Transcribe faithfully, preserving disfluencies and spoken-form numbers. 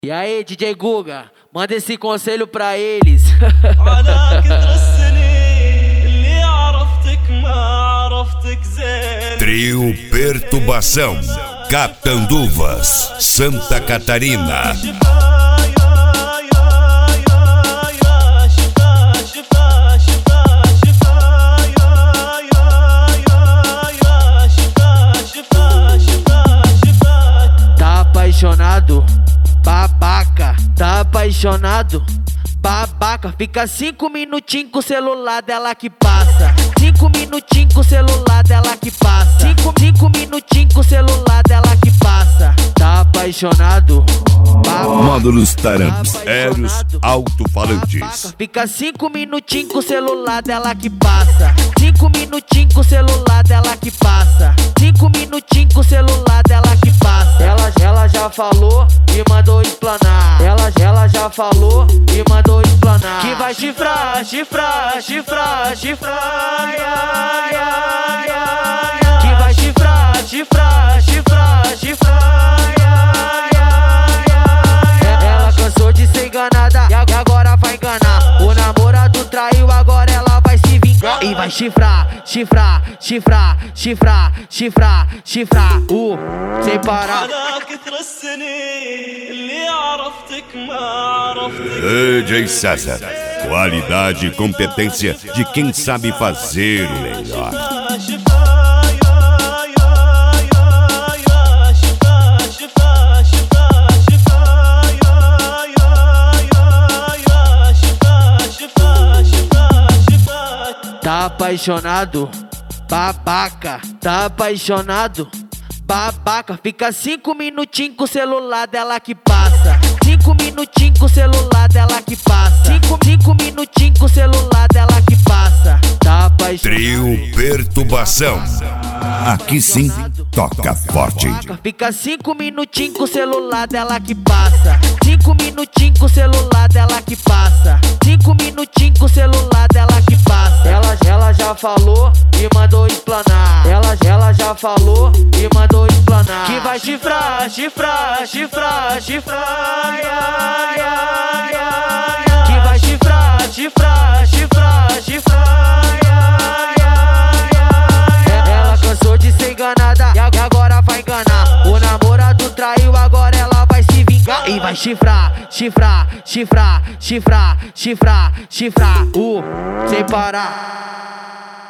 E aí, D J Guga, manda esse conselho pra eles. Trio Perturbação, Catanduvas, Santa Catarina. Tá apaixonado? Babaca, tá apaixonado? Babaca, fica cinco minutinhos com o celular dela que passa. Cinco minutinhos com o celular dela que passa. Cinco, cinco minutinhos com o celular dela que passa. Tá apaixonado? Babaca, Módulos Taramps, Eros, alto-falantes. Babaca, fica cinco minutinhos com o celular dela que passa. Cinco minutinhos com o celular dela que passa. Cinco minutinhos com o celular dela que passa. Ela, ela já falou e mandou explanar. Ela, ela já falou e mandou explanar. Que vai chifrar, chifrar, chifrar, chifrar. Ai, ai, ai, ai, ai. Que vai chifrar, chifrar, chifrar, chifrar. Ai, ai, ai, ai. Ela cansou de ser enganada e agora vai enganar. O namorado traiu, agora ela vai se vingar. E vai chifrar, chifrar, chifrar, chifrar, chifrar, chifrar. Uh, sem parar. D J César, qualidade e competência de quem sabe fazer o melhor. Tá apaixonado? Babaca, tá apaixonado? Babaca, fica cinco minutinhos com o celular dela que passa. Cinco minutinhos com o celular dela que passa. Cinco, cinco minutinhos com o celular dela que passa. Tá apaixonado? Trio Perturbação, aqui sim toca forte. Babaca, fica cinco minutinhos com o celular dela que passa. Cinco minutinhos com o celular dela que passa. Cinco minutinhos com o celular dela que passa. Ela, ela já falou e mandou explanar. Ela, ela já falou e mandou explanar. Que vai chifrar, chifrar, chifrar, chifrar. Ai, ai, ai, ai. Que vai chifrar, chifrar, chifrar, chifrar. Ai, ai, ai. Ela cansou de ser enganada e agora vai enganar. O namorado traiu, agora ela vai se vingar. E vai chifrar, chifrar, chifrar, chifrar, chifrar, chifrar. Uh, sem parar.